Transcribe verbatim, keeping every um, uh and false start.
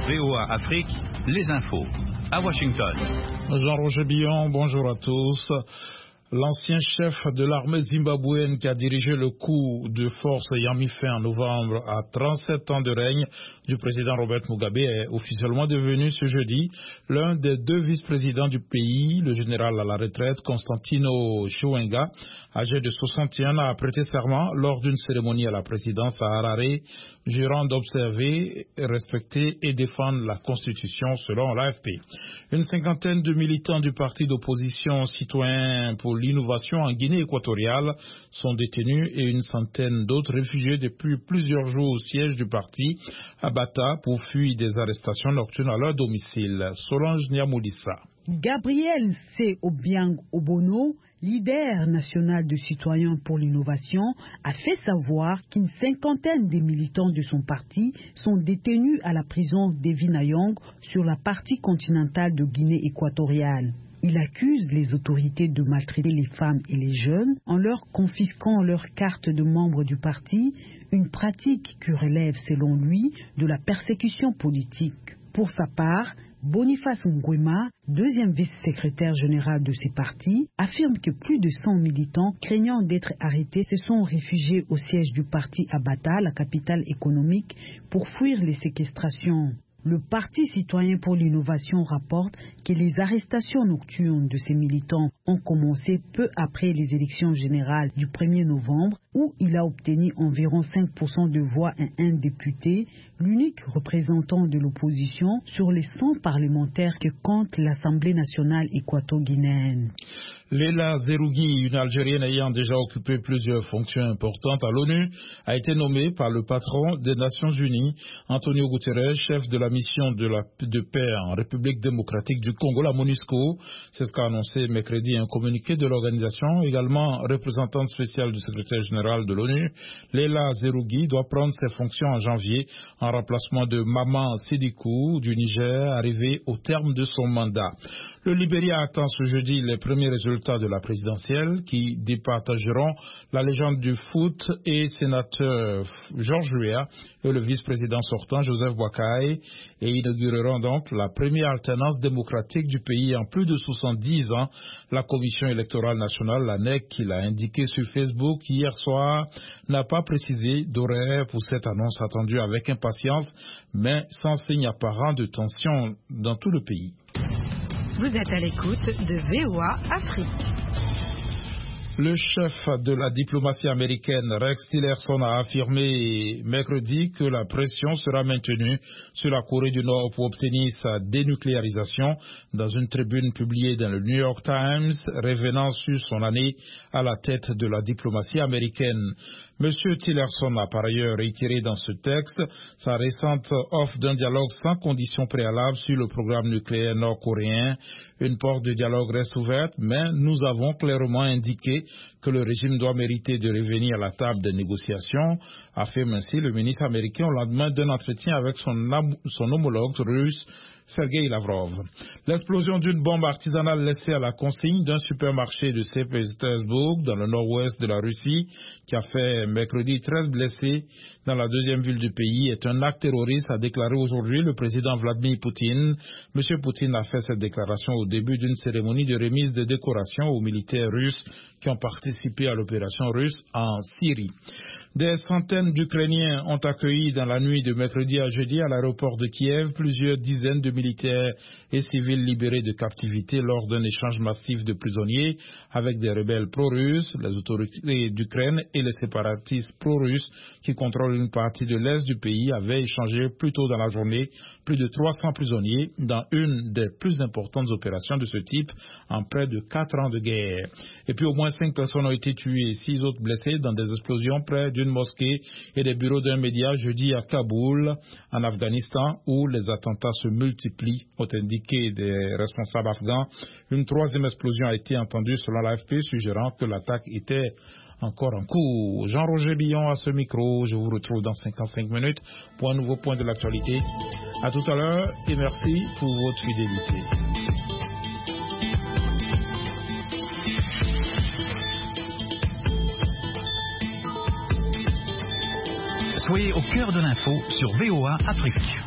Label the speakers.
Speaker 1: V O A Afrique, les infos. À Washington.
Speaker 2: Jean-Roger Billon, bonjour à tous. L'ancien chef de l'armée zimbabwéenne qui a dirigé le coup de force ayant mis fin en novembre à trente-sept ans de règne du président Robert Mugabe est officiellement devenu ce jeudi l'un des deux vice-présidents du pays. Le général à la retraite, Constantino Chiwenga, âgé de soixante et un ans, a prêté serment lors d'une cérémonie à la présidence à Harare, jurant d'observer, respecter et défendre la Constitution selon l'A F P. Une cinquantaine de militants du parti d'opposition Citoyens pour l'innovation en Guinée équatoriale sont détenus et une centaine d'autres réfugiés depuis plusieurs jours au siège du parti à Bata pour fuir des arrestations nocturnes à leur domicile. Solange Niamoudissa.
Speaker 3: Gabriel C. Obiang Obono, leader national de Citoyens pour l'innovation, a fait savoir qu'une cinquantaine de militants de son parti sont détenus à la prison d'Evinayong sur la partie continentale de Guinée équatoriale. Il accuse les autorités de maltraiter les femmes et les jeunes en leur confisquant leur carte de membre du parti, une pratique qui relève selon lui de la persécution politique. Pour sa part, Boniface Nguema, deuxième vice-secrétaire général de ces partis, affirme que plus de cent militants, craignant d'être arrêtés, se sont réfugiés au siège du parti à Bata, la capitale économique, pour fuir les séquestrations. Le Parti citoyen pour l'innovation rapporte que les arrestations nocturnes de ces militants ont commencé peu après les élections générales du premier novembre, où il a obtenu environ cinq pour cent de voix et un député, l'unique représentant de l'opposition sur les cent parlementaires que compte l'Assemblée nationale équato-guinéenne.
Speaker 2: Leila Zerougui, une Algérienne ayant déjà occupé plusieurs fonctions importantes à l'ONU, a été nommée par le patron des Nations Unies, Antonio Guterres, chef de la mission de, la, de paix en République démocratique du Congo, la MONUSCO. C'est ce qu'a annoncé mercredi un communiqué de l'organisation. Également représentante spéciale du secrétaire général de l'ONU, Leila Zerougui doit prendre ses fonctions en janvier en remplacement de Maman Sidikou du Niger, arrivé au terme de son mandat. Le Libéria attend ce jeudi les premiers résultats de la présidentielle qui départageront la légende du foot et sénateur Georges Weah et le vice-président sortant Joseph Boakai et inaugureront donc la première alternance démocratique du pays en plus de soixante-dix ans. La Commission électorale nationale, la N E C, qui l'a indiqué sur Facebook hier soir, n'a pas précisé d'horaire pour cette annonce attendue avec impatience, mais sans signe apparent de tension dans tout le pays.
Speaker 4: Vous êtes à l'écoute de V O A Afrique.
Speaker 2: Le chef de la diplomatie américaine, Rex Tillerson, a affirmé mercredi que la pression sera maintenue sur la Corée du Nord pour obtenir sa dénucléarisation dans une tribune publiée dans le New York Times, revenant sur son année à la tête de la diplomatie américaine. Monsieur Tillerson a par ailleurs réitéré dans ce texte sa récente offre d'un dialogue sans conditions préalables sur le programme nucléaire nord-coréen. Une porte de dialogue reste ouverte, mais nous avons clairement indiqué que le régime doit mériter de revenir à la table des négociations, affirme ainsi le ministre américain au lendemain d'un entretien avec son, son homologue russe, Sergei Lavrov. L'explosion d'une bombe artisanale laissée à la consigne d'un supermarché de Saint-Pétersbourg dans le nord-ouest de la Russie, qui a fait mercredi treize blessés dans la deuxième ville du pays, est un acte terroriste, a déclaré aujourd'hui le président Vladimir Poutine. Monsieur Poutine a fait cette déclaration au début d'une cérémonie de remise de décoration aux militaires russes qui ont participé à l'opération russe en Syrie. Des centaines d'Ukrainiens ont accueilli dans la nuit de mercredi à jeudi à l'aéroport de Kiev plusieurs dizaines de militaires et civils libérés de captivité lors d'un échange massif de prisonniers avec des rebelles pro-russes, les autorités d'Ukraine et les séparatistes pro-russes qui contrôlent une partie de l'est du pays avaient échangé plus tôt dans la journée plus de trois cents prisonniers dans une des plus importantes opérations de ce type en près de quatre ans de guerre. Et puis au moins cinq personnes ont été tuées et six autres blessées dans des explosions près d'une mosquée et des bureaux d'un média jeudi à Kaboul, en Afghanistan, où les attentats se multiplient, ont indiqué des responsables afghans. Une troisième explosion a été entendue selon l'A F P, suggérant que l'attaque était encore en cours. Jean-Roger Billon à ce micro. Je vous retrouve dans cinquante-cinq minutes pour un nouveau point de l'actualité. À tout à l'heure et merci pour votre fidélité.
Speaker 1: Soyez au cœur de l'info sur V O A Afrique.